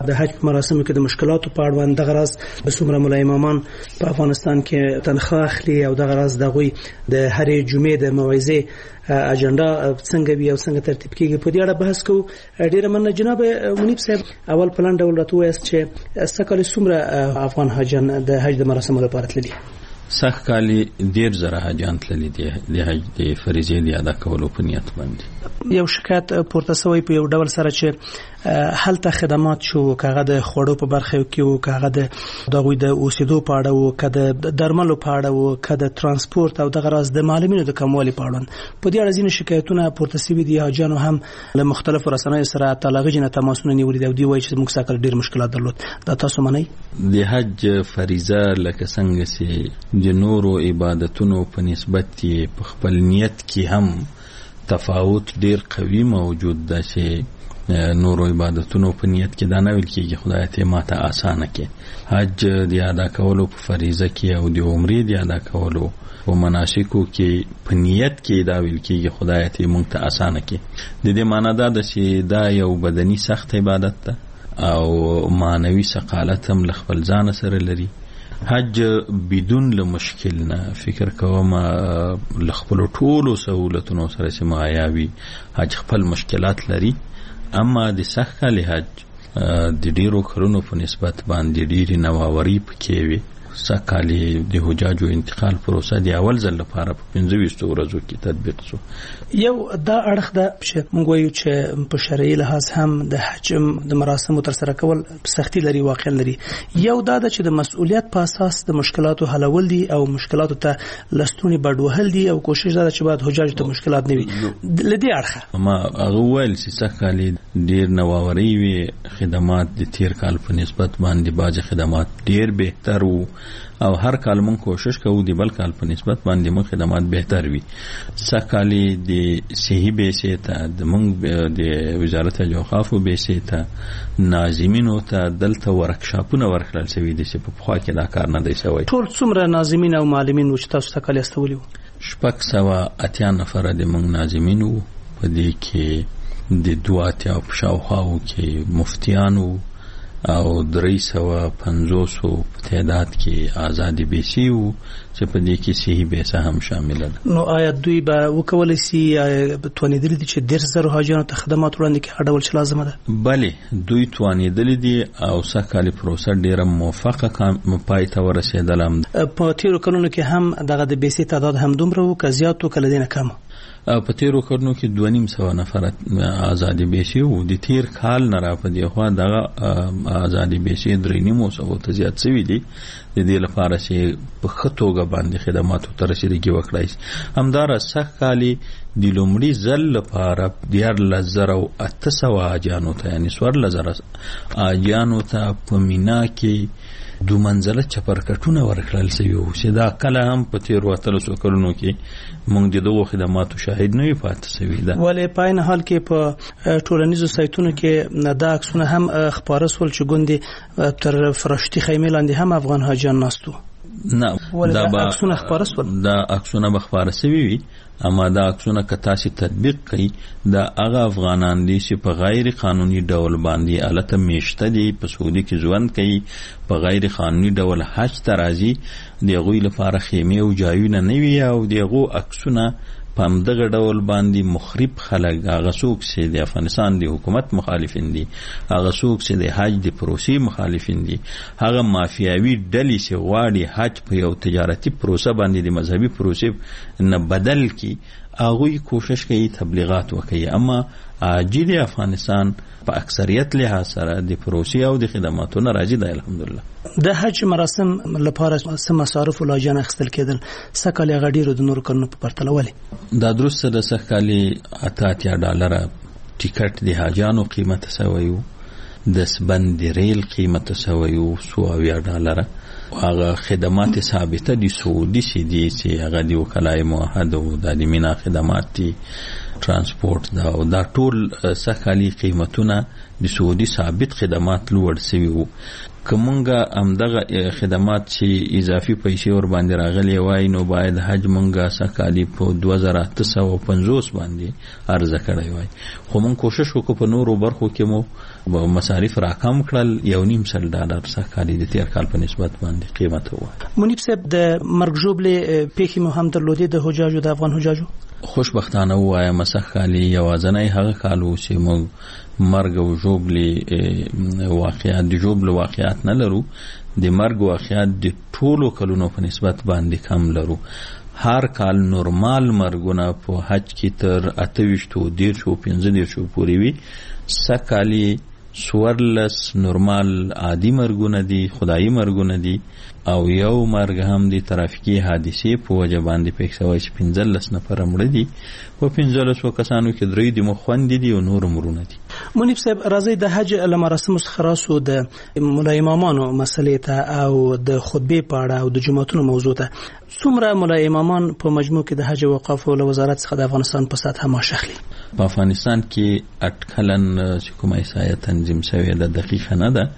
د حج مراسمو کې د مشکلاتو په اړه د غرض د څومره مولای امامان په افغانستان کې تنخواه اخلي او د غرض دغوی د هرې جمعې د موعظې اجنډا څنګه وي او څنګه ترتیب کیږي په دې اړه بحث کوو. ډیره مننه جناب منیب صاحب. اول پلان ډول راته وایاست چې سکه څومره افغان حاجان د حج د مراسمو لپاره تللي؟ سخت کالی 1,000 حاجان تللي دي د حج د فریضې د ادا کولو په نیت باندې. یو شکایت پورته شوی په یو ډول سره چې هلته خدمات شو، کاغه د خوړو په برخه کې او کاغه د دغوی د اوسېدو په اړه او کده درملو په اړه او کده ترانسپورت او د غرض د معلومینو د کموالي په اړه په دې اړه ځینې شکایتونه پورته شوي دي. حاجانو هم له مختلفو رسنیو سره تلاغجنه تماسونه نیولي دي او دوی وایي چې موږ سره ډیر مشکلات درلود. دا تاسو منئ؟ د حج فریضه لکه څنګه چې د نورو عبادتونو په نسبت په خپل نیت کې هم تفاوت ډیر قوي موجود ده چې نورو عبادتونو په نیت کې دا نه ویل کېږي خدای ته ماته آسانه کې. حج د ادا کولو په فریضه کې او د عمرې د ادا کولو او مناسکو کې په نیت کې دا ویل کېږي خدای ته مونږ ته آسانه کې. د دې معنی دا ده چې دا یو بدني سخت عبادت ده او معنوي ثقالت هم خپل ځان سره لري. حج بدون له مشکل نه فکر کوم خپل ټولو سہولتونو سره سمایاوي. حج خپل مشکلات لري، اما د سخت کال حج د ډیرو کلونو په نسبت باندې ډیری نوآوری پکې وي. سخت کال د حجاجو انتقال پروسه د اول ځل لپاره په 25 ورځو کې تطبیق شو. یو دا اړخ ده چې موږ وایو چې په شرعي لحاظ هم د حج د مراسمو تر سره کول سختی لري، واقع لري. یو دا ده چې د مسؤلیت په اساس د مشکلاتو حلول دي او مشکلاتو ته لستونی بډ وهل دي او کوشش دا چې باید حجاج ته مشکلات نه وي. لدی اړخ ما هغه ویل چې سخت کال ډیر نوآوری وي، خدمات د تیر کال په نسبت باندې باج خدمات ډیر بهتر وو او هر کال مون کوشش کوو د بل کال په نسبت باندې مون خدمات بهتر وي. سخت کال د صحیح بیسه ته د مونږ د وزارت اوقاف بیسه ته ناظمینو ته دلته ورکشاپونه ورکړل شوی دي چې په خوا کې دا کار نه دی شوی. ټول څومره ناظمین او معلمین چې تاسو ته کال استولیو؟ 680 نفر د مونږ ناظمینو، په دې کې د دوات او شاوخاو کې مفتیانو او 350 په تعداد کې آزادی بیسی وو چې په دې کې صحیح بیسه هم شامل ده. نو آیا دوی به وکولای شي توانیدل دي چې 100,000 حاجیانو ته خدمات وړاندې کړي؟ اډول چې لازم ده. بله دوی توانیدل دي او سکهالی پروسه ډیره موفقه پای ته ورسېدله. په تیرو کلونو کې هم دغه د بیسي تعداد هم دومره وو که زیات وو کله دینه کم؟ په تیرو کلونو کې 2,500 نفر آزادی بیسی وو. د تیر کال نه را په دی خو دغه آزادی بیسی 3,500 ته زیات شوي دي. د دې لپاره چې په خطوګه باندې خدماتو ته رسیدګي وکړای شي. همدار سخت کالی د لومړي ځل لپاره 14,800 اجانو ته یعنی 14,000 اجانو ته په مینا کې دو منزله چپرکټونه ورکړل شوی وو چې دا کله هم په تیر وتلو کلونو کې موږ د دغو خدماتو شاهد نه پاتې شوی ده. ولې په عین حال کې په ټولنیزو سایتونو کې دا عکسونه هم خبره سول چې ګوندې تر فرشتي خیمه لاندې هم افغان حاجیان ناستو؟ نه، دا عکسونه خبره سول، دا عکسونه به خبره شوی وي، اما دا عکسونه که تاسو تطبیق کړئ دا هغه افغانان دي چې په غیر قانوني ډول باندې الته میشته دي، په سعودي کې ژوند کوي، په غیر قانوني ډول حج ته راځي. دغه لپاره خیمه او ځایونه نه وي او دغه عکسونه په همدغه ډول باندې مخرب خلک، هغه څوک چې د افغانستان د حکومت مخالفین دي، هغه څوک چې د حج د پروسې مخالفین دي، هغه مافیاوي ډلې چې غواړي حج په یو تجارتي پروسه باندې د مذهبي پروسې نه بدل کی، هغه کوشش کوي تبلیغات وکړي. اما عاجل افغانستان په اکثریت له سره د پروسې او د خدماتو نه راځي. د الحمدلله د حج مراسم لپاره سم مصارف ولاجان اخستل کېدل سکهالی غډیرو د نور کلونو په پرتله ولې؟ دا درسته د سکهالی $80 ټیکټ د حاجانو قیمت سویو، د سبند ریل قیمت سویو $100. هغه خدمات ثابته دي سعودي سي دي چې هغه دی وکلای موحد او د مینا خدمات دي ترانسپورت دا او دا ټول سکالي قیمتونه د سعودي ثابت خدمات لوړ شوي وو. کومنګه همدغه خدمات چې اضافي پیسې ور باندې راغلي وای نو باید حج مونږه سکالي په 2850 باندې عرضه کړی وای. خو مونږ کوشش وکړو په نورو برخو کې مو مصارف راکم کړل، $1.5 سکالي د تیر کال په نسبت باندې قیمت وو. منیب صاحب د مرګ ژوبلې پیښې مو هم درلودې د حجاجو د افغان حجاجو؟ خوشبختانه وایم مسخالي یوازنی هغه کالو چې موږ مرګ او ژوبلې واقعیات د ژوبل واقعیات نه لرو، د مرګ واقعیات د ټولو کلونو په نسبت باندې کم لرو. هر کال نورمال مرګونه په حج کې تر 28 او 15 پورې وي. سکالي 14 نورمال عادي مرګونه دي، خدایي مرګونه دي، او یو مرګ هم د ترافیکي حادثې په وجه باندې پېښ شوی چې 15 نفر مړه دي. په 15 کسانو کې 3 د مخوندې دي او نور مرونه دي. منیب صاحب راځي د حج له مراسمو څخه راسو د ملا امامانو مسلې ته او د خطبې په اړه او د جمعتونو موضوع ته. څومره ملا امامان په مجموع کې د حج او اوقاف له وزارت څخه د افغانستان په سطح ماشخلي؟ په افغانستان کې اټکلن چې کومه ایسایه تنظیم شوی ده دقیقه نه ده،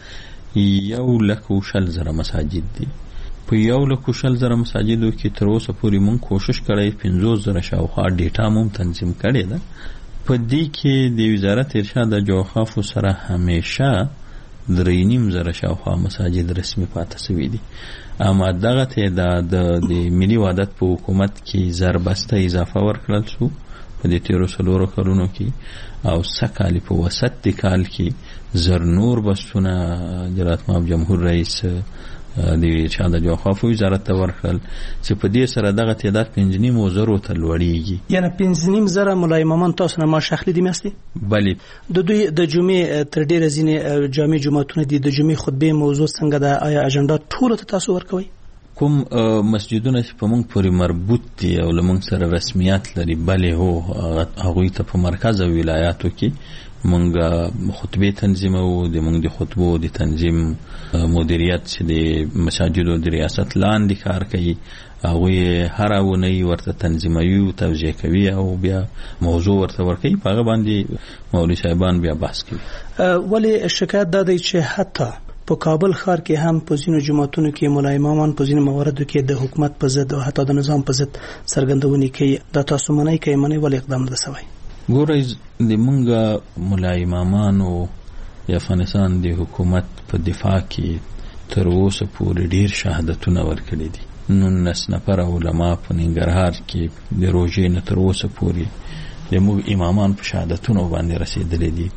1,40,000 مساجد دي. په 1,40,000 مساجدو کې تر اوسه پورې مونږ کوشش کړی 50,000 شاوخوا ډیټا مون تنظیم کړی ده. په دې کې د وزارت ارشاد او اوقاف سره همیشه 3,500 شاوخوا مساجد رسمي پاتې شوي دي. اما دغه تعداد د ملي وحدت په حکومت کې ضربسته اضافه ورکړل شو په دې 13 کلونو کې، او سکالي په وسط د کال کې زرنور بسونه جلالت مآب جمهور رئیس د ارشاد او اوقاف وزارت ته ورکړل چې په دې سره دغه تعداد 5,500 ته لوړیږي. یعنی 5,500 ملا امامان تاسو نه ما شخصي دي مستي؟ بله. د دوی د جمعې تر ډیره ځینې جامع جمعتونه دي، د جمعې خطبه موضوع څنګه ده؟ آیا اجنډا ټول ته تاسو ورکوي؟ کوم مسجدونه چې په موږ پورې مربوط دي او لمونږ سره رسمیت لري، بله هو هغوی ته په مرکز او ولایاتو کې مونږ خطبه تنظیمو. د مونږ د خطبو د تنظیم مدیریت چې د مساجدو د ریاست لاندې کار کوي، هغوی هر اونۍ ورته تنظیموي او توجیه کوي او بیا موضوع ورته ورکوي، په هغه باندې مولوي صاحبان بیا بحث کوي. ولی شکایت دا دی چې حتی په کابل ښار کې هم په ځینو جماعتونو کې ملا امامان په ځینو مواردو کې د حکومت په ضد او حتی د نظام په ضد څرګندونې کوي. دا تاسو منئ کوي منئ ولې اقدام نه سوی؟ ګورئ د مونږ ملا امامانو د افغانستان د حکومت په دفاع کې تر اوسه پورې ډیر شهادتونه ورکړي دي. 19 نفر علما په ننګرهار کې د روژې نه تر اوسه پورې د موږ امامان په شهادتونو باندې رسیدلي دي.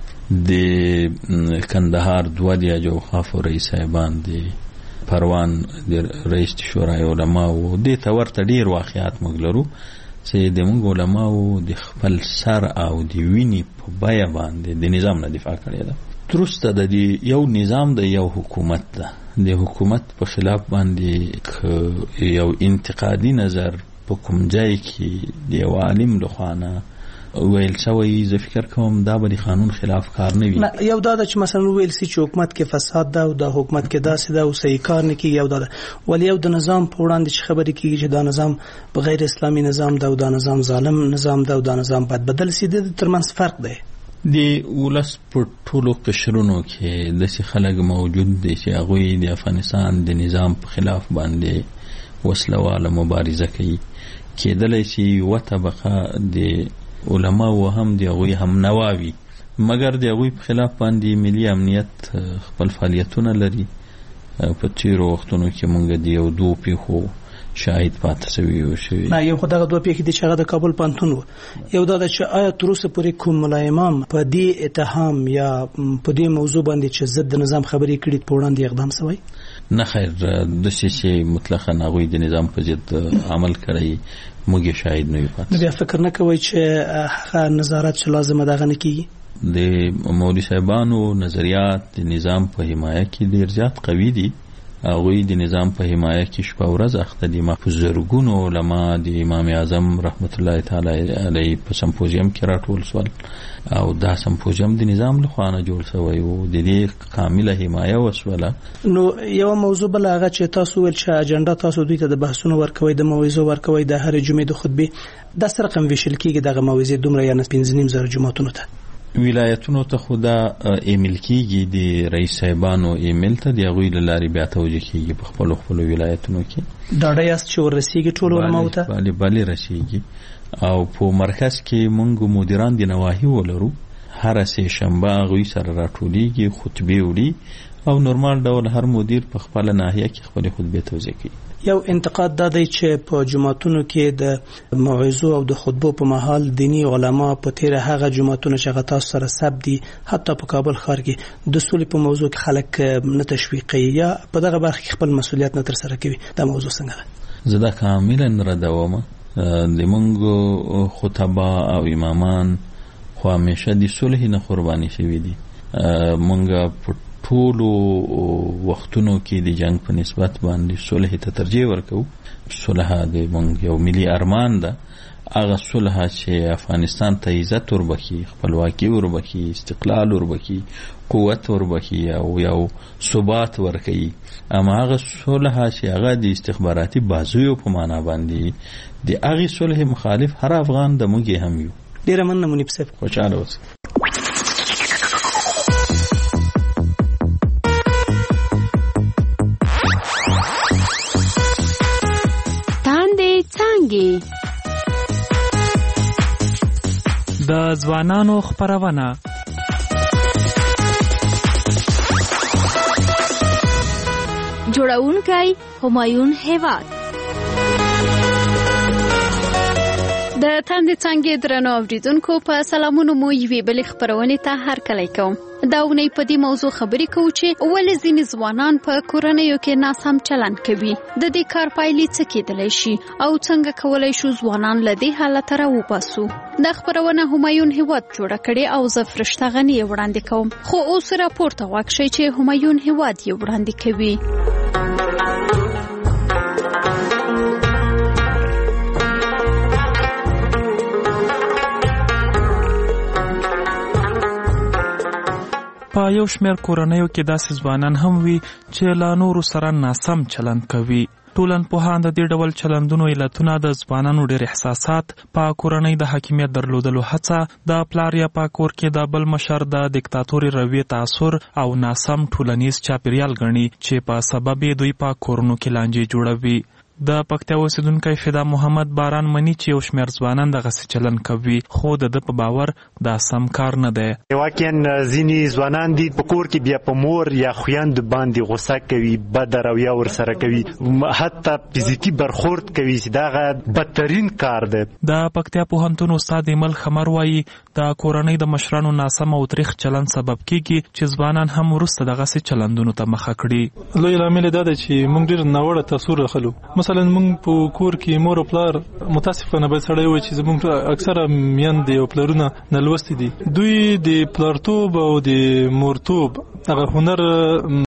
د کندهار 2 د حج او اوقاف رئیس صاحبان دي، پروان د رئیس شورای علما او د تورته ډیر واقعات موږ لرو چې د موږ علماو د خپل سر او د ویني په بیه باندې د نظام نه دفاع کړی ده. درسته د یو نظام د یو حکومت ده، د حکومت په خلاف باندې یو انتقادي نظر په کوم ځای کې د یو عالم لخوانه ویل شوی، زه فکر کوم دا به د قانون خلاف کار نه وي. یو دا چې مثلا ویل سي چې حکومت کې فساد ده او د حکومت کې داسې ده او صحیح کار نه کیږي، یو دا ده. ولی یو د نظام په وړاندې چې خبرې کیږي چې دا نظام په غیر اسلامي نظام ده او دا نظام ظالم نظام ده او دا نظام باید بدل سي، د ترمنځ فرق دی. د ولس په ټولو قشرونو کې داسې خلک موجود دي چې هغوی د افغانستان د نظام په خلاف باندې وسلواله مبارزه کوي. کېدلی شي یوه طبقه د علماء هم دی هغوی هم نواوي، مګر دی هغوی په خلاف باندې ملي امنیت خپل فعالیتونه لري. په تیرو وختونو کې مونږ د یو 2 پیښو شاهد پاتې شوي. نه یو خدای 2 پیښې دي چې هغه د کابل پانتون و. یو دا چې آیا تر اوسه پورې کوم ملا امام په دې اتهام یا په دې موضوع باندې چې ضد نظام خبرې کړي په وړاندې اقدام شوی؟ نه خیر، د شي مطلقاً هغوی د نظام په ضد عمل کړی موږ شاهد نه یو پاتې. بیا فکر نه کوي چې هغه نظارت چې لازم ده نه کیږي؟ د مولوي صاحبانو نظریات د نظام په حمایت کې ډیر زیات قوي دي. هغوی د نظام په حمایه کې شپه ورځ اخته دي. ما په زرګونو علما د امام اعظم رحمت الله تعالی علیه په سمپوزیم کې راټول سول او دا سمپوزیم د نظام لخوا نه جوړ شوی او د دې کامله حمایه وسوله. نو یو موضوع بل هغه چې تاسو ول چې اجنډا تاسو دوی ته د بحثونو ورکوي د موعظو ورکوي د هر جمعې د خطبه د سر رقم ویشل کېږي دغه موعظه دومره یا 15,000 جمعتونو ته ولایتونو ته خدا ایمیل کېږي د رئیس صاحبانو ایمیل ته د هغوی له لارې بیا توجیه کېږي په خپلو ولایتونو کې. ډاډه یاست چې ورسیږي ټولو علماو ته؟ بله رسیږي او په مرکز کې موږ مدیران د نواحي ولرو. هر سه شنبه هغوی سره راټولیږي، خطبې وړي او نورمال ډول هر مدیر په خپل ناحیه کې خپل خطبه توزیع کوي. یو انتقاد دا دی چې په جمعتونو کې د موعظو او د خطبو په مهال دینی علما په تیر هغه جمعتونو چې غتا سره سب دي حتی په کابل ښار کې د سولې په موضوع کې خلک نه تشویقي یا په دغه برخه کې خپل مسولیت نه تر سره کوي. دا موضوع څنګه ده؟ زه دا کاملا ردوم. د مونږ خطبا او امامان خو همیشه د صلح نه قرباني شوي دي. مونږ په ټولو وختونو کې د جنگ په نسبت باندې صلح ته ترجیح ورکو. صلح د مونږ یو ملي ارمان ده. هغه صلح چې افغانستان ته عزت وربخي، خپلواکي وربخي، استقلال وربخي، قوت وربخي او یو ثبات ورکي. اما هغه صلح چې هغه د استخباراتي بازویو په معنا باندې د هغه صلح مخالف هر افغان د موږ هم یو. ډیره مننه منیب صاحب. خوشاله اوسئ. د ځوانانو خپرونه جوړونکی همایون هیواد. د تاندې څنګه درنو اوریدونکو په سلامونو مو یوې بلې خبرونه ته هرکلی کوم. دا ونې په دې موضوع خبرې کوو چې ولې ځینې ځوانان په کورنیو کې ناسم چلند کوي. د دې کار پایلې څه کېدلی شي او څنګه کولی شو ځوانان له دې حالته راوباسو. دا خبرونه همایون هیواد جوړه کړې او زه فرشته غني یې وړاندې کوم. خو اوس راپورته غوږ شئ چې همایون هیواد یې وړاندې کوي. په یو شمېر کورنیو کې داسې ځوانان هم وي چې له نورو سره ناسم چلند کوي. ټولنپوهان د دې ډول چلندونو علتونه د ځوانانو ډېر احساسات، په کورنۍ د حاکمیت درلودلو هڅه، د پلار یا په کور کې د بل مشر د دیکتاتوري رویې تاثر او ناسم ټولنیز چاپیریال ګڼي چې په سبب یې دوی په کورونو کې لانجې جوړوي. د پکتیا اوسیدونکی فدا محمد باران مني چې یو شمېر ځوانان دغسې چلند کوي، خو د ده په باور دا سم کار نه دی. واقعا ځینې ځوانان دي په کور کې بیا په مور یا خویندو باندې غوسه کوي، بده رویه ورسره کوي، حتی فزیکي برخورد کوي چې دغه بدترین کار دی. د پکتیا پوهنتون استاد ایمل خمر وایي د کورنۍ د مشرانو ناسم او تریخ چلند سبب کیږي چې ځوانان هم وروسته دغسې چلندونو ته مخه کړي. لوی لامل دا دی چې موږ ډېر ناوړه تاثیر اخلو. مثلا موږ په کور کې مور او پلار متاسفانه باید سړی وایي چې زموږ اکثره میندې او پلرونه نالوستي دي. دوی د پلارتوب او د مورتوب هغه هنر